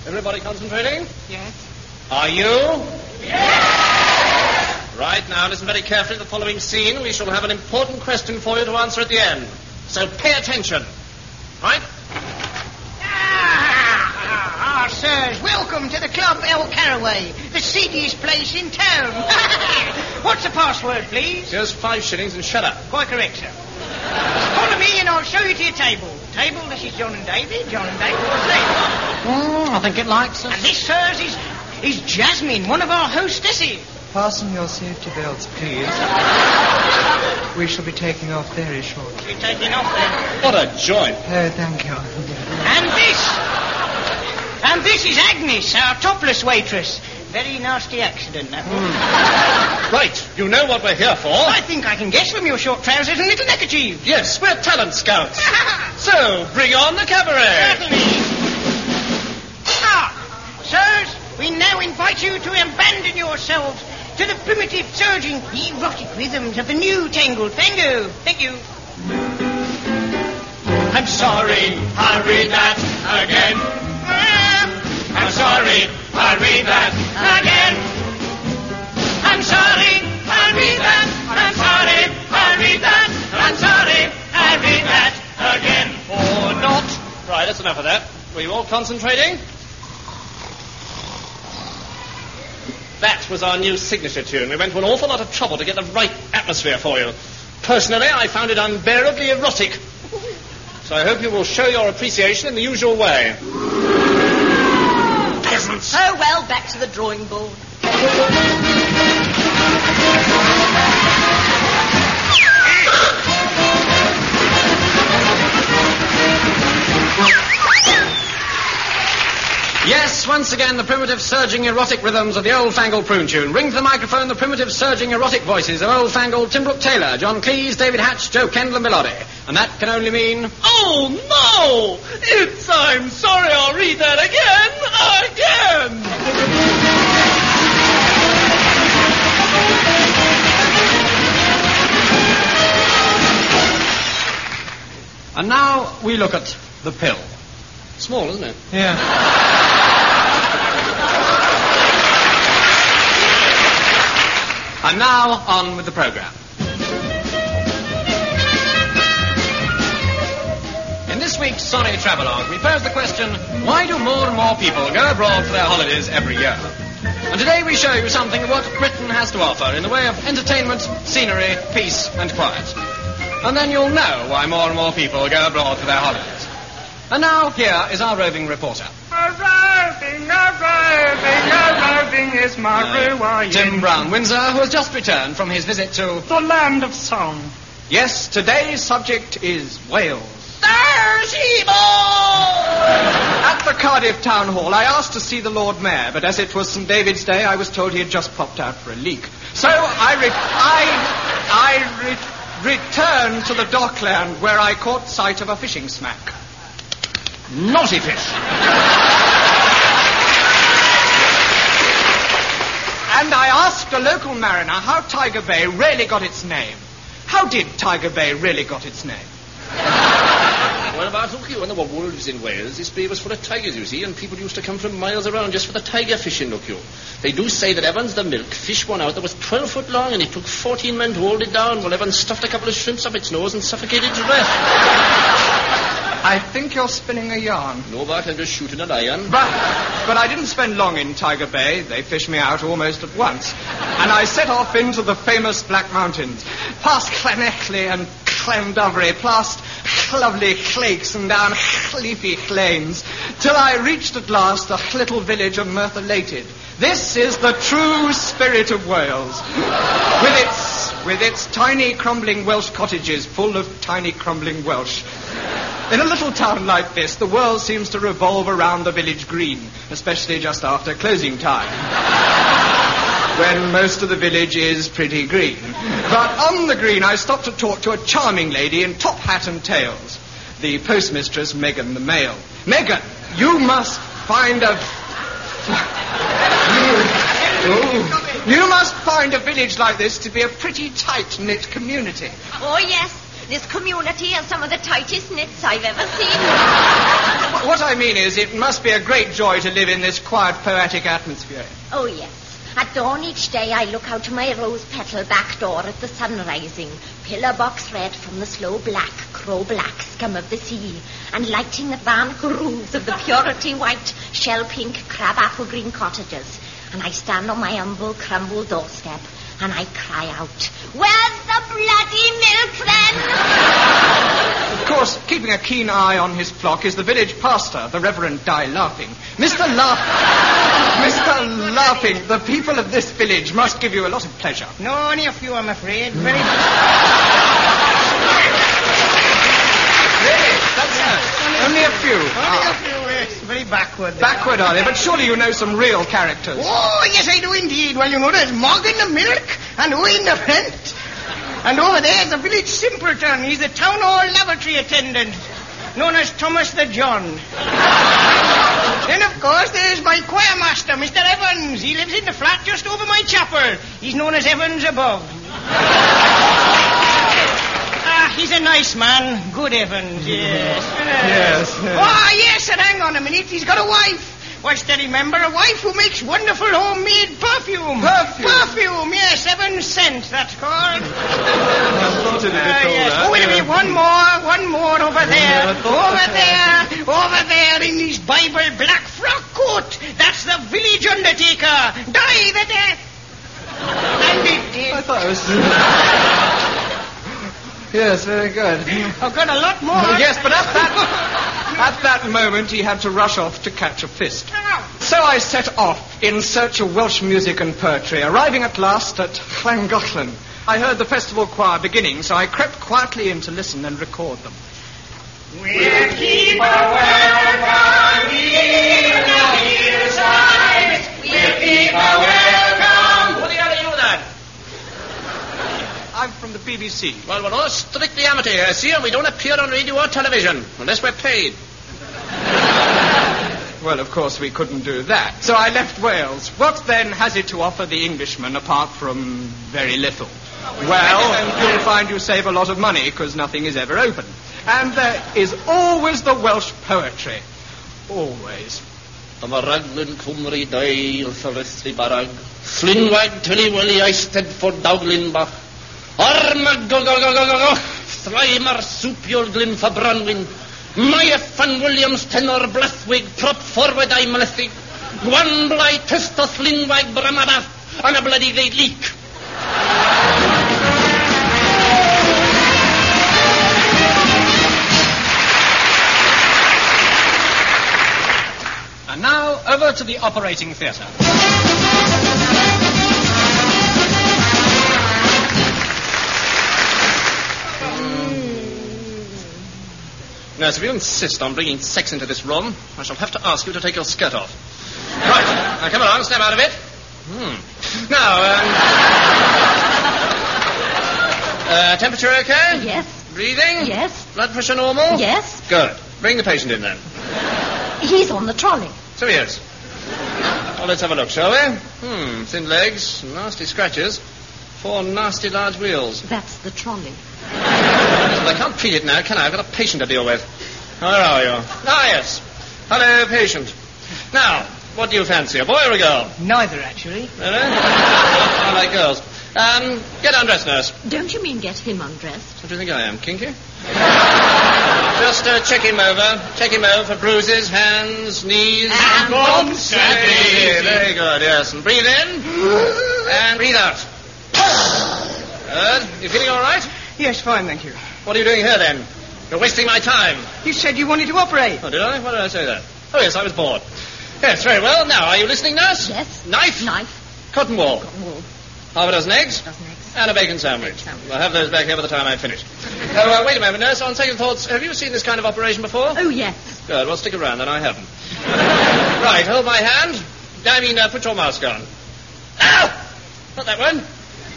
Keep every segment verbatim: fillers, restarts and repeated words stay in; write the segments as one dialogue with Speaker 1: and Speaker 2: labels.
Speaker 1: Everybody concentrating?
Speaker 2: Yes.
Speaker 1: Are you? Yes! Right, now listen very carefully to the following scene. We shall have an important question for you to answer at the end. So pay attention. Right?
Speaker 2: Ah, ah, sirs, welcome to the Club El Caraway, the seediest place in town. What's the password, please?
Speaker 1: Here's five shillings and shut up.
Speaker 2: Quite correct, sir. Follow me and I'll show you to your table. Table, this is John and David. John and David, what's that?
Speaker 3: Mm, I think it likes us.
Speaker 2: And this, sirs, is, is Jasmine, one of our hostesses.
Speaker 4: Fasten your safety belts, please. We shall be taking off very shortly.
Speaker 2: You're taking off then.
Speaker 1: What a joint.
Speaker 4: Oh, thank you.
Speaker 2: And this... And this is Agnes, our topless waitress. Very nasty accident, that one.
Speaker 1: Mm. Right, you know what we're here for.
Speaker 2: I think I can guess from your short trousers and little neckerchief.
Speaker 1: Yes, we're talent scouts. So, bring on the cabaret.
Speaker 2: Certainly. Ah, sirs, we now invite you to abandon yourselves to the primitive, surging, erotic rhythms of the new tangled tango. Thank you.
Speaker 5: I'm sorry, I'll read that again. I'm sorry, I'll read that again. I'm sorry, I'll read that. I'm sorry, I'll read that. I'm sorry, I'll read that again.
Speaker 1: Or not. Right, that's enough of that. Were you all concentrating? That was our new signature tune. We went to an awful lot of trouble to get the right atmosphere for you. Personally, I found it unbearably erotic. So I hope you will show your appreciation in the usual way. Peasants.
Speaker 6: Oh, well, back to the drawing board.
Speaker 3: Yes, once again, the primitive, surging, erotic rhythms of the old-fangled prune tune. Bring to the microphone the primitive, surging, erotic voices of old-fangled Tim Brooke Taylor, John Cleese, David Hatch, Joe Kendall and Bilotti. And that can only mean...
Speaker 5: Oh, no! It's I'm sorry, I'll read that again, again!
Speaker 3: And now we look at the pill.
Speaker 1: Small, isn't it?
Speaker 4: Yeah.
Speaker 3: And now, on with the programme. In this week's Sorry Travelogue, we pose the question, why do more and more people go abroad for their holidays every year? And today we show you something of what Britain has to offer in the way of entertainment, scenery, peace and quiet. And then you'll know why more and more people go abroad for their holidays. And now, here is our roving reporter.
Speaker 7: Arriving, arriving, arriving is my
Speaker 3: Uh,
Speaker 7: Reward.
Speaker 3: Tim Brown Windsor, who has just returned from his visit to...
Speaker 7: The land of song.
Speaker 4: Yes, today's subject is Wales.
Speaker 2: There's evil!
Speaker 4: At the Cardiff Town Hall, I asked to see the Lord Mayor, but as it was Saint David's Day, I was told he had just popped out for a leak. So I re- I, I re- returned to the dockland where I caught sight of a fishing smack.
Speaker 3: Naughty fish.
Speaker 4: And I asked a local mariner how Tiger Bay really got its name. How did Tiger Bay really got its name?
Speaker 1: Well, about look you, when there were wolves in Wales, this bay was full of tigers, you see, and people used to come from miles around just for the tiger fishing, look you. They do say that Evans the milk fished one out that was twelve foot long, and it took fourteen men to hold it down, while Evans stuffed a couple of shrimps up its nose and suffocated to death.
Speaker 4: I think you're spinning a yarn.
Speaker 1: No, but I'm just shooting an iron.
Speaker 4: But, but I didn't spend long in Tiger Bay. They fished me out almost at once. And I set off into the famous Black Mountains, past Llanelli and Llandovery, past lovely lakes and down leafy lanes, till I reached at last the little village of Merthyr Lated. This is the true spirit of Wales, with its, with its tiny crumbling Welsh cottages full of tiny crumbling Welsh. In a little town like this, the world seems to revolve around the village green, especially just after closing time, when most of the village is pretty green. But on the green, I stopped to talk to a charming lady in top hat and tails, the postmistress Megan the Male. Megan, you must find a... you, you must find a village like this to be a pretty tight-knit community.
Speaker 6: Oh, yes. This community has some of the tightest knits I've ever seen.
Speaker 4: What I mean is, it must be a great joy to live in this quiet, poetic atmosphere.
Speaker 6: Oh, yes. At dawn each day, I look out to my rose-petal back door at the sun rising, pillar box red from the slow black, crow-black scum of the sea, and lighting the van roofs of the purity white, shell-pink, crab-apple-green cottages. And I stand on my humble, crumbled doorstep, and I cry out, "Where's the bloody milk, then?"
Speaker 4: Of course, keeping a keen eye on his flock is the village pastor, the Reverend Di Laughing. Mister Laugh... Mister Laughing, the people of this village must give you a lot of pleasure.
Speaker 2: No, only a few, I'm afraid. Very...
Speaker 4: Really? That's nice. Only a few.
Speaker 2: Only
Speaker 4: Ah.
Speaker 2: a few, yes. Very backward. they
Speaker 4: Backward, are they? But surely you know some real characters.
Speaker 2: Oh, yes, I do indeed. Well, you know, there's Morgan the milk and Owen the rent. And over there's the village simpleton. He's the town hall lavatory attendant, known as Thomas the John. Then, of course, there's my choir master, Mister Evans. He lives in the flat just over my chapel. He's known as Evans above. Ah, he's a nice man. Good Evans, yes.
Speaker 4: Yes, yes.
Speaker 2: Oh, yes, and hang on a minute. He's got a wife. What's to remember? A wife who makes wonderful homemade perfume.
Speaker 4: Perfume?
Speaker 2: Perfume, yes. Seven cents, that's called.
Speaker 4: I thought it
Speaker 2: Ah, yes. Oh, wait a minute. One more. One more over there. Over there. Over there in his Bible black frock coat. That's the village undertaker. Die the death. And it did.
Speaker 4: I thought it was... Yes, very good.
Speaker 2: I've got a lot more.
Speaker 4: Yes, but at that, at that moment he had to rush off to catch a fist. So I set off in search of Welsh music and poetry, arriving at last at Llangollen. I heard the festival choir beginning, so I crept quietly in to listen and record them.
Speaker 5: We'll keep a welcome in the hillsides. We'll keep a welcome.
Speaker 1: Who the hell are you then?
Speaker 4: I'm from the B B C.
Speaker 1: Well, we're all strictly amateur, I see, and we don't appear on radio or television, unless we're paid.
Speaker 4: Well, of course, we couldn't do that. So I left Wales. What then has it to offer the Englishman apart from very little? Well, you'll find you save a lot of money because nothing is ever open. And there is always the Welsh poetry. Always.
Speaker 1: Am a raglan Cymru dail ffyrthri barag. Flynwag Tilly Willie eistedd for Dowlinbach. Armag go go go go go go. Thraim ar swpiol glyn fa Branwyn. Mae Fan Williams tenor Blathwig prop forward I mlethig. Gwan blai testo Flynwag Bramadath. And a bloody great leak.
Speaker 3: And now, over to the operating theatre.
Speaker 1: Now, if you insist on bringing sex into this room, I shall have to ask you to take your skirt off. Right, now come along, step out of it. Hmm. Now, um... uh, temperature okay?
Speaker 6: Yes.
Speaker 1: Breathing?
Speaker 6: Yes.
Speaker 1: Blood pressure normal?
Speaker 6: Yes.
Speaker 1: Good. Bring the patient in then.
Speaker 6: He's on the trolley.
Speaker 1: So he is. Well, let's have a look, shall we? Hmm, thin legs, nasty scratches, four nasty large wheels.
Speaker 6: That's the trolley.
Speaker 1: Well, I can't treat it now, can I? I've got a patient to deal with. Where are you? Ah, yes. Hello, patient. Now, what do you fancy, a boy or a girl?
Speaker 2: Neither, actually.
Speaker 1: Really? I like girls. Um, get undressed, nurse.
Speaker 6: Don't you mean get him undressed?
Speaker 1: What do you think I am, kinky? Just uh, check him over. Check him over for bruises, hands, knees.
Speaker 6: And
Speaker 5: bumps.
Speaker 1: Very, very good, yes. And breathe in. And breathe out. Good. You feeling all right?
Speaker 2: Yes, fine, thank you.
Speaker 1: What are you doing here, then? You're wasting my time.
Speaker 2: You said you wanted to operate.
Speaker 1: Oh, did I? Why did I say that? Oh, yes, I was bored. Yes, very well. Now, are you listening, nurse?
Speaker 6: Yes.
Speaker 1: Knife?
Speaker 6: Knife.
Speaker 1: Cotton wool.
Speaker 6: Cotton wool.
Speaker 1: Half a dozen eggs?
Speaker 6: Dozen eggs.
Speaker 1: And a bacon sandwich.
Speaker 6: Bacon sandwich.
Speaker 1: I'll have those back here by the time I've finished. Oh, uh, wait a moment, nurse. On second thoughts, have you seen this kind of operation before?
Speaker 6: Oh, yes.
Speaker 1: Good. Well, stick around, then I haven't. Right, hold my hand. I mean, uh, put your mask on. Ow! Not that one.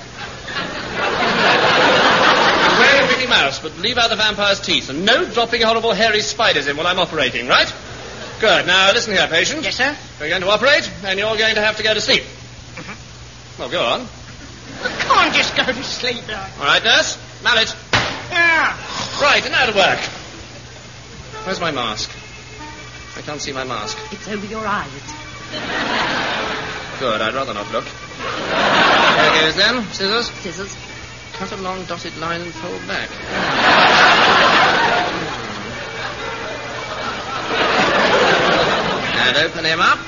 Speaker 1: Wear a Mickey Mouse, but leave out the vampire's teeth. And no dropping horrible hairy spiders in while I'm operating, right? Good. Now, listen here, patient.
Speaker 2: Yes, sir?
Speaker 1: We're going to operate, and you're going to have to go to sleep.
Speaker 2: Mm-hmm.
Speaker 1: Well, go on.
Speaker 2: I can't just go to sleep, like.
Speaker 1: All right, nurse. Mallet.
Speaker 2: Yeah.
Speaker 1: Right, and now to work. Where's my mask? I can't see my mask.
Speaker 6: It's over your eyes.
Speaker 1: Good, I'd rather not look. There it goes then. Scissors.
Speaker 6: Scissors.
Speaker 1: Cut a long dotted line and fold back. And open him up.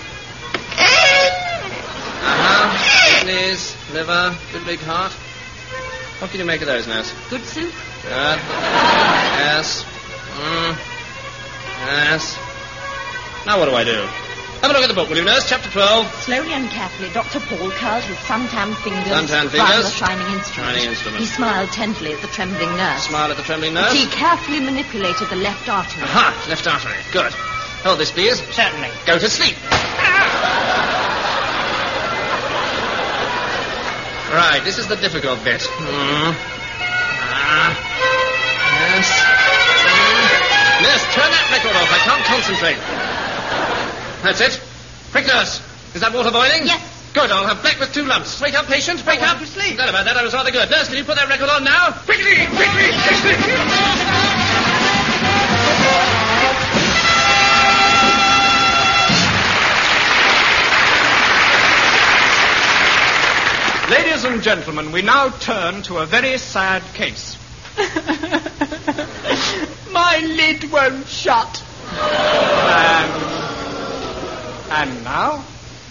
Speaker 1: Uh-huh. Kidneys, liver, good big heart. What can you make of those, nurse?
Speaker 6: Good soup.
Speaker 1: Good. Yes. Mm. Yes. Now what do I do? Have a look at the book, will you, nurse? Chapter twelve.
Speaker 6: Slowly and carefully, Doctor Paul curled his suntanned fingers
Speaker 1: Suntanned
Speaker 6: round
Speaker 1: fingers?
Speaker 6: the shining instrument.
Speaker 1: Shining instrument.
Speaker 6: He smiled tenderly at the trembling nurse.
Speaker 1: Smile at the trembling nurse.
Speaker 6: He carefully manipulated the left artery.
Speaker 1: Aha, left artery. Good. Hold this, please.
Speaker 2: Certainly.
Speaker 1: Go to sleep. Right, this is the difficult bit. Mm. Ah. Yes. Mm. Nurse, turn that record off. I can't concentrate. That's it. Quick, nurse. Is that water boiling?
Speaker 6: Yes.
Speaker 1: Good, I'll have black with two lumps. Wake up, patient. Wake up.
Speaker 2: to sleep.
Speaker 1: Forgot about that. I was rather good. Nurse, can you put that record on now? Quickly, quickly, quickly.
Speaker 4: Ladies and gentlemen, we now turn to a very sad case.
Speaker 7: My lid won't shut.
Speaker 4: And, and now?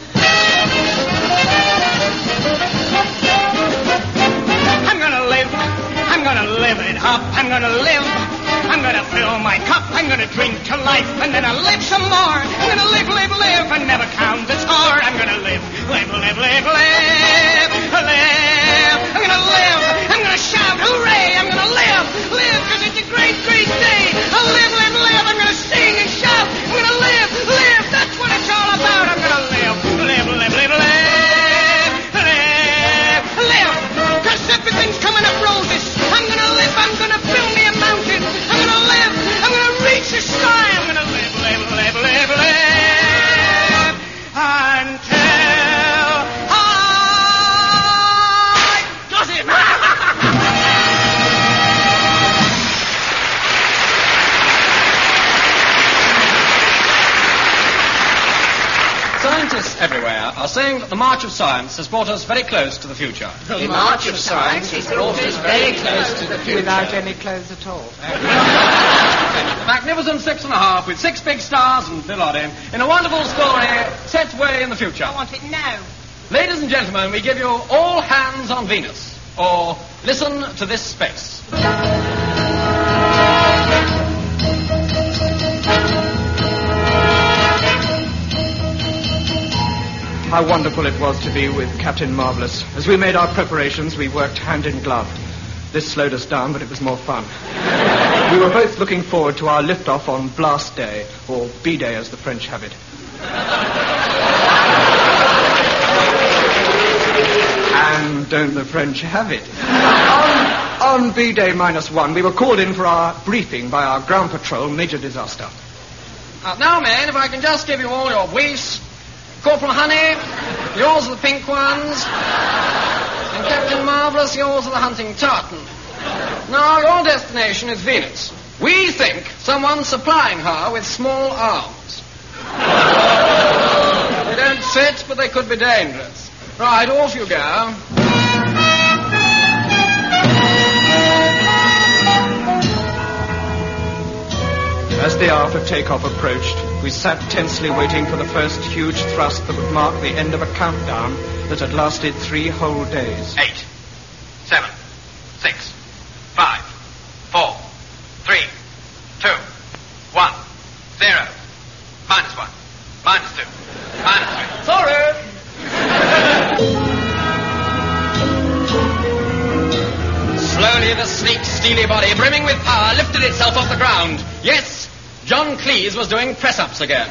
Speaker 2: I'm gonna live. I'm gonna live it up. I'm gonna live. I'm gonna fill my cup. I'm gonna drink to life, and then I'll live some more. I'm gonna live, live, live, and never count the score. I'm gonna live, live, live, live, live, live. I'm gonna live. I'm gonna shout, hooray! I'm gonna live, live, because it's a great, great day. I'll live, live, live. I'm gonna sing and shout. I'm gonna live, live. That's what it's all about. I'm gonna live, live, live, live, live, live, live. Because everything's coming up roses. I'm gonna live. I'm gonna build me a mountain. I'm gonna live. I'm gonna reach the sky. I'm gonna live, live, live, live, live until I got it.
Speaker 3: Scientists everywhere are saying that the march of science has brought us very close to the future.
Speaker 1: The march of science has brought us very close to the future.
Speaker 7: Without any clothes at all.
Speaker 3: A magnificent six and a half with six big stars and Bill Oddie in a wonderful story set way in the future.
Speaker 2: I want it now.
Speaker 3: Ladies and gentlemen, we give you All Hands on Venus, or Listen to This Space.
Speaker 4: How wonderful it was to be with Captain Marvelous. As we made our preparations, we worked hand in glove. This slowed us down, but it was more fun. We were both looking forward to our liftoff on Blast Day, or B-Day as the French have it. And don't the French have it? On, on B-Day minus one, we were called in for our briefing by our ground patrol, Major Disaster.
Speaker 3: Uh, now, men, if I can just give you all your briefs. Corporal Honey, yours are the pink ones. And Captain Marvelous, yours are the hunting tartan. Now, your destination is Venus. We think someone's supplying her with small arms. They don't fit, but they could be dangerous. Right, off you go.
Speaker 4: As the hour for takeoff approached, we sat tensely waiting for the first huge thrust that would mark the end of a countdown that had lasted three whole days.
Speaker 8: Eight, seven, six, five, four, three, two, one, zero, minus one, minus two, minus three.
Speaker 3: Sorry. Slowly the sleek, steely body, brimming with power, lifted itself off the ground. Yes, John Cleese was doing press-ups again.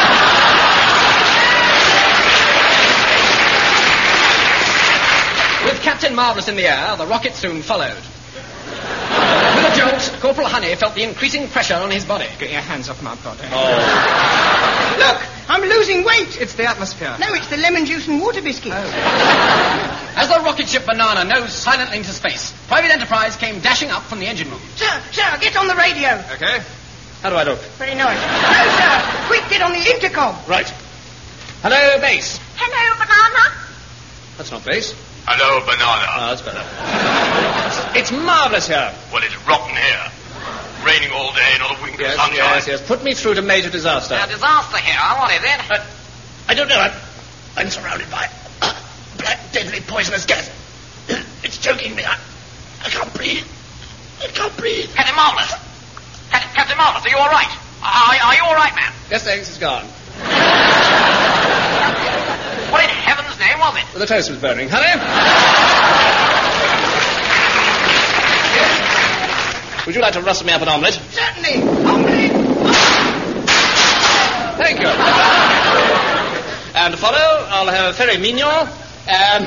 Speaker 3: With Captain Marvelous in the air, the rocket soon followed. With a jolt, Corporal Honey felt the increasing pressure on his body.
Speaker 4: Get your hands off my body.
Speaker 1: Oh.
Speaker 2: Look, I'm losing weight.
Speaker 4: It's the atmosphere.
Speaker 2: No, it's the lemon juice and water biscuit.
Speaker 3: As the rocket ship Banana nosed silently into space, Private Enterprise came dashing up from the engine room.
Speaker 2: Sir, sir, get on the radio.
Speaker 4: Okay.
Speaker 1: How do I look?
Speaker 2: Very nice. No, sir, quick, get on the intercom.
Speaker 1: Right. Hello, base.
Speaker 6: Hello, Banana.
Speaker 1: That's not base.
Speaker 8: Hello, Banana.
Speaker 1: Ah, that's better. It's marvellous here.
Speaker 8: Well, it's rotten here. Raining all day, not a wink of
Speaker 1: Yes,
Speaker 8: sunshine.
Speaker 1: yes, yes. Put me through to major disaster.
Speaker 3: A disaster here. What is it?
Speaker 1: Uh, I don't know. I'm, I'm surrounded by uh, black, deadly, poisonous gas. It's choking me. I, I can't breathe. I can't breathe.
Speaker 3: Captain Marvelous. Captain, Captain Marvelous, are you all right? Are, are you all right, man?
Speaker 1: Yes, thanks. It's gone.
Speaker 3: What in heaven's name was it?
Speaker 1: Well, the toast was burning. Honey? Would you like to rustle me up an omelette?
Speaker 2: Certainly. Omelette.
Speaker 1: Thank you. And to follow, I'll have a ferry mignon, and...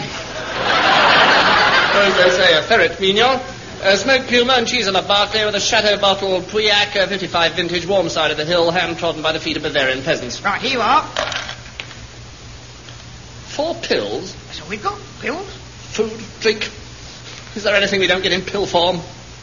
Speaker 1: as they say, a ferret mignon, a smoked puma and cheese on a Barclay with a Chateau bottle, Pauillac, uh, fifty-five vintage, warm side of the hill, hand-trodden by the feet of Bavarian peasants.
Speaker 2: Right, here you are.
Speaker 1: Four pills,
Speaker 2: That's all we've got. Pills.
Speaker 1: food, drink. Is there anything we don't get in pill form?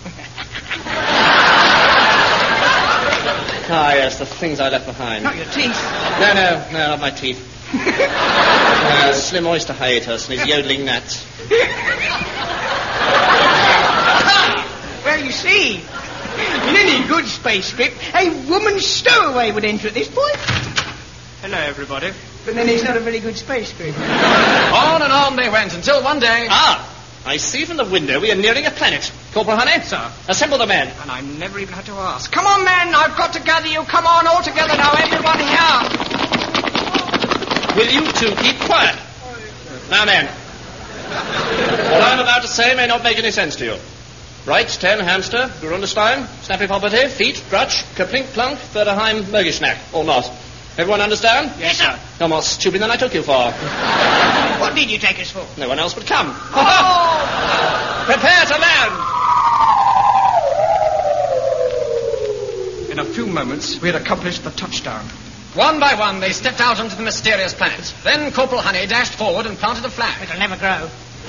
Speaker 1: Ah, yes, the things I left behind.
Speaker 2: Not your teeth.
Speaker 1: No, no, no, not my teeth. uh, slim oyster hiatus and his yodeling gnats.
Speaker 2: Well, you see, in any good space script, a woman's stowaway would enter at this point.
Speaker 4: Hello, everybody.
Speaker 2: But then it's not a very good space script.
Speaker 3: On and on they went until one day...
Speaker 1: Ah, I see from the window we are nearing a planet. Corporal Honey?
Speaker 4: Sir.
Speaker 1: Assemble the men.
Speaker 4: And I never even had to ask. Come on, men. I've got to gather you. Come on, all together now. Everyone here.
Speaker 1: Will you two keep quiet? Now, men. What I'm about to say may not make any sense to you. Right, ten, hamster, Grundestein, snappy property, feet, drutch, kaplink, plunk, Förderheim, Mögischnack, or not. Everyone understand?
Speaker 2: Yes, sir.
Speaker 1: No more stupid than I took you for.
Speaker 2: What did you take us for?
Speaker 1: No one else would come.
Speaker 2: Oh!
Speaker 1: Prepare to land!
Speaker 4: In a few moments, we had accomplished the touchdown.
Speaker 3: One by one, they stepped out onto the mysterious planet. Then Corporal Honey dashed forward and planted a flag.
Speaker 2: It'll never grow.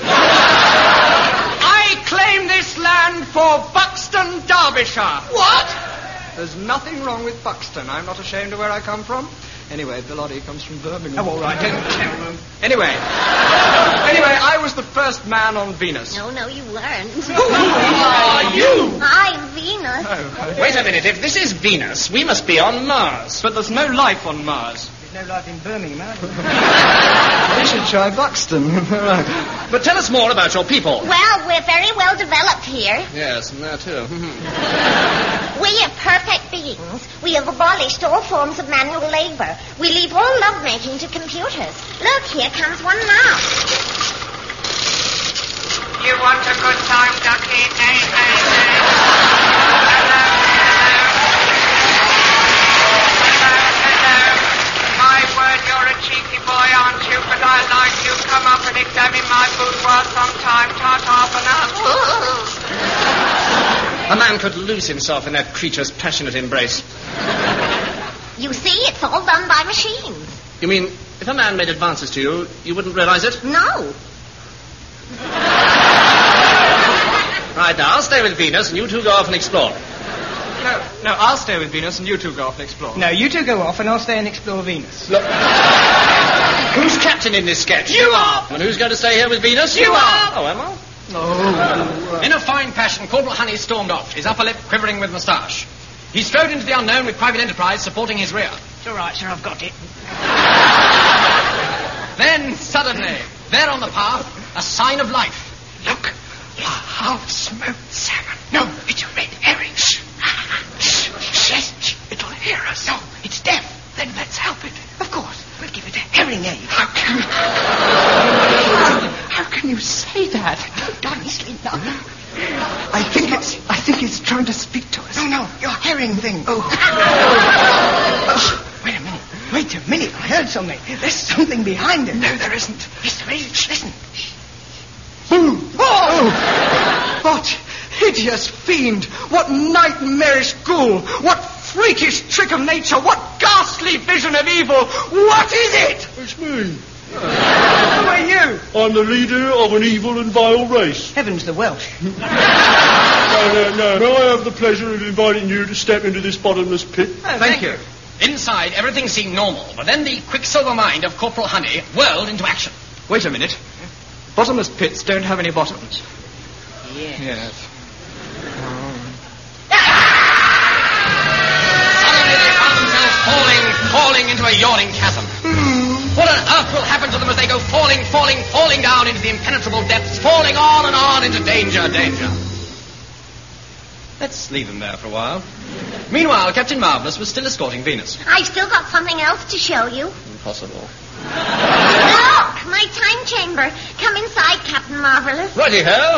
Speaker 4: I claim this land for Buxton, Derbyshire.
Speaker 2: What?
Speaker 4: There's nothing wrong with Buxton. I'm not ashamed of where I come from. Anyway, Bilotti comes from Birmingham.
Speaker 2: Oh, all right, don't tell them.
Speaker 4: Anyway. Anyway, I was the first man on Venus.
Speaker 6: No, no, you weren't.
Speaker 1: Who are you?
Speaker 6: I'm Venus.
Speaker 4: Oh,
Speaker 1: Wait a minute. If this is Venus, we must be on Mars.
Speaker 4: but there's no life on Mars.
Speaker 2: There's no life in Birmingham, are there?
Speaker 4: We should try Buxton.
Speaker 1: But tell us more about your people.
Speaker 6: Well, we're very well developed here.
Speaker 1: Yes, and there too.
Speaker 6: We are perfect beings. We have abolished all forms of manual labor. We leave all lovemaking to computers. Look, here comes one now.
Speaker 7: You want a good time, Ducky? Hey, hey, hey. Hello, hello. Hello, hello. My word, you're a cheeky boy, aren't you? But I'd like you to come up and examine my boudoir sometime. Ta-ta for now.
Speaker 1: A man could lose himself in that creature's passionate embrace.
Speaker 6: You see, it's all done by machines.
Speaker 1: You mean, if a man made advances to you, you wouldn't realize it?
Speaker 6: No.
Speaker 1: Right, now, I'll stay with Venus, and you two go off and explore.
Speaker 4: No, no, I'll stay with Venus and you two go off and explore.
Speaker 2: No, you two go off and I'll stay and explore Venus.
Speaker 1: Look. Who's captain in this sketch?
Speaker 2: You are!
Speaker 1: And who's going to stay here with Venus?
Speaker 2: You are!
Speaker 1: Oh, am I?
Speaker 4: Oh.
Speaker 3: In a fine passion, Corporal Honey stormed off, his upper lip quivering with moustache. He strode into the unknown with Private Enterprise supporting his rear.
Speaker 2: It's all right, sir, I've got it.
Speaker 3: Then, suddenly, there on the path, a sign of life.
Speaker 2: Look, a half-smoked salmon. No, it's a red herring. Shh. Shh. Shh. It'll hear us. No, it's deaf. Then let's help it. Of course, we'll give it a hearing aid. How can you... How can you say that? Honestly, no. I think it's... I think it's trying to speak to us. No, no, your herring thing. Oh. Oh. Wait a minute. Wait a minute. I heard something. There's something behind it. No, there isn't. Yes, there is. Listen.
Speaker 4: Oh! Oh! What hideous fiend! What nightmarish ghoul! What freakish trick of nature? What ghastly vision of evil? What is it?
Speaker 9: It's me.
Speaker 2: Who are you?
Speaker 9: I'm the leader of an evil and vile race.
Speaker 2: Heavens, the Welsh.
Speaker 9: No, no, no. May I have the pleasure of inviting you to step into this bottomless pit?
Speaker 2: Oh, thank you.
Speaker 3: Inside, everything seemed normal, but then the quicksilver mind of Corporal Honey whirled into action.
Speaker 4: Wait a minute. Bottomless pits don't have any bottoms.
Speaker 2: Yes.
Speaker 4: Yes.
Speaker 3: Suddenly they found themselves falling, falling into a yawning chasm. What on earth will happen to them as they go falling, falling, falling down into the impenetrable depths, falling on and on into danger, danger? Let's leave them there for a while. Meanwhile, Captain Marvellous was still escorting Venus.
Speaker 6: I've still got something else to show you.
Speaker 1: Impossible.
Speaker 6: Look, my time chamber. Come inside, Captain Marvellous.
Speaker 1: Righty-ho.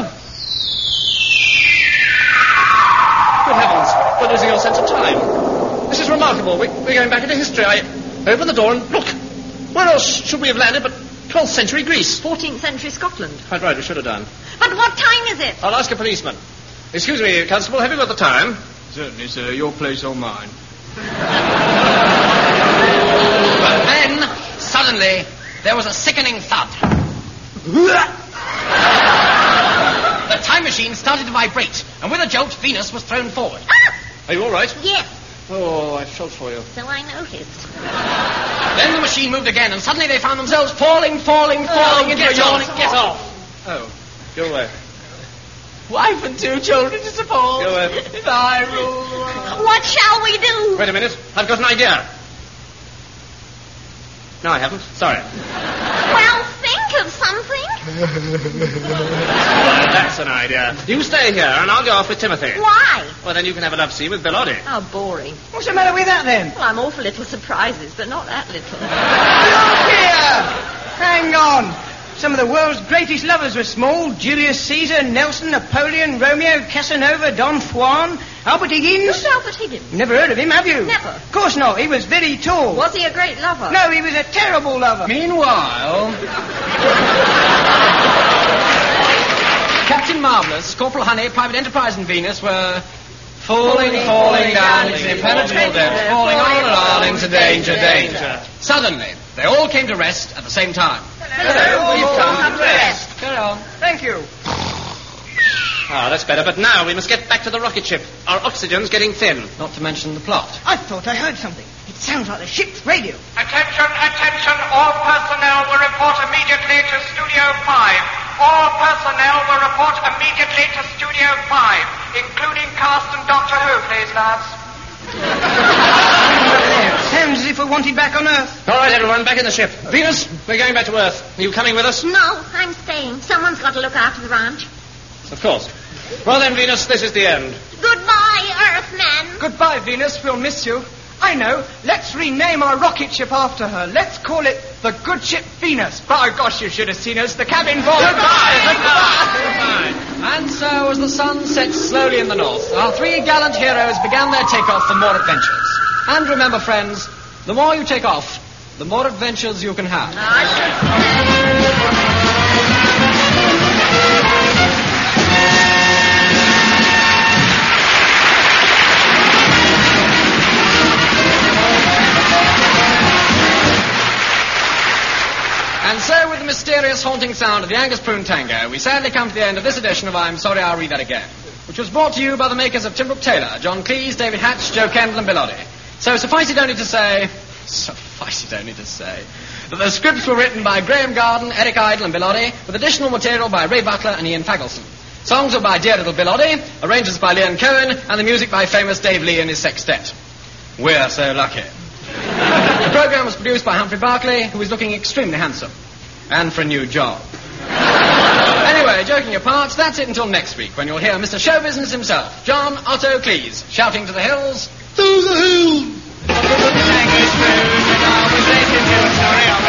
Speaker 1: Good heavens, we're losing our sense of time. This is remarkable. We, we're going back into history. I open the door and look. Where else should we have landed but twelfth century Greece?
Speaker 10: fourteenth century Scotland.
Speaker 1: Quite right, we should have done.
Speaker 6: But what time is it?
Speaker 1: I'll ask a policeman. Excuse me, Constable, have you got the time?
Speaker 4: Certainly, sir. Your place or mine.
Speaker 3: But then, suddenly, there was a sickening thud. The time machine started to vibrate, and with a jolt, Venus was thrown forward.
Speaker 6: Ah!
Speaker 1: Are you all right?
Speaker 6: Yes,
Speaker 1: Oh, I felt for you.
Speaker 6: so I noticed.
Speaker 3: Then the machine moved again, and suddenly they found themselves falling, falling, falling into a
Speaker 1: Get
Speaker 3: yawning...
Speaker 1: off! Get off!
Speaker 3: Oh.
Speaker 1: Go away.
Speaker 3: Wife and two children to support.
Speaker 1: Go away.
Speaker 3: If I rule the world.
Speaker 6: What shall we do?
Speaker 1: Wait a minute. I've got an idea. No, I haven't. Sorry.
Speaker 6: Well, think of something.
Speaker 1: That's an idea. You stay here, and I'll go off with Timothy.
Speaker 6: Why?
Speaker 1: Well, then you can have a love scene with Bill Oddie.
Speaker 10: How boring.
Speaker 2: What's the matter with that, then?
Speaker 10: Well, I'm awful little surprises, but not that little.
Speaker 2: Look here! Hang on. Some of the world's greatest lovers were small. Julius Caesar, Nelson, Napoleon, Romeo, Casanova, Don Juan, Albert Higgins.
Speaker 10: Who's Albert Higgins?
Speaker 2: Never heard of him, have you?
Speaker 10: Never.
Speaker 2: Of course not. He was very tall.
Speaker 10: Was he a great lover?
Speaker 2: No, he was a terrible lover.
Speaker 3: Meanwhile... Captain Marvellous, Corporal Honey, Private Enterprise and Venus were... Falling, falling, falling down into the impenetrable depths, falling on and on into danger, danger. Suddenly, they all came to rest at the same time.
Speaker 2: Hello,
Speaker 1: we've come to
Speaker 2: rest.
Speaker 3: Carry on.
Speaker 2: Thank you.
Speaker 1: Ah, that's better, but now we must get back to the rocket ship. Our oxygen's getting thin.
Speaker 3: Not to mention the plot.
Speaker 2: I thought I heard something. It sounds like the ship's radio.
Speaker 7: Attention, attention, all personnel will report immediately to Studio five. All personnel will report immediately to Studio five, including cast and Doctor Who, please, lads.
Speaker 2: Sounds as if we're wanted back on Earth.
Speaker 1: All right, everyone, back in the ship. Venus, we're going back to Earth. Are you coming with us?
Speaker 6: No, I'm staying. Someone's got to look after the ranch.
Speaker 1: Of course. Well then, Venus, this is the end.
Speaker 6: Goodbye, Earthmen.
Speaker 4: Goodbye, Venus. We'll miss you. I know. Let's rename our rocket ship after her. Let's call it the Good Ship Venus. By gosh, you should have seen us. The cabin boy. Goodbye.
Speaker 3: Goodbye. And so, as the sun set slowly in the north, our three gallant heroes began their takeoff for more adventures. And remember, friends, the more you take off, the more adventures you can have. And so, with the mysterious, haunting sound of the Angus Prune Tango, we sadly come to the end of this edition of I'm Sorry I'll Read That Again, which was brought to you by the makers of Timbrook Taylor, John Cleese, David Hatch, Joe Kendall, and Bill Oddie. So suffice it only to say, suffice it only to say, that the scripts were written by Graham Garden, Eric Idle, and Bill Oddie, with additional material by Ray Butler and Ian Fagelson. Songs were by Dear Little Bill Oddie, arrangements by Leon Cohen, and the music by famous Dave Lee and his sextet. We're so lucky. The program was produced by Humphrey Barclay, who is looking extremely handsome. And for a new job. Anyway, joking apart, that's it until next week, when you'll hear Mister Show Business himself, John Otto Cleese, shouting to the hills...
Speaker 9: To the hills!
Speaker 2: Angus Prune, I was making you sorry.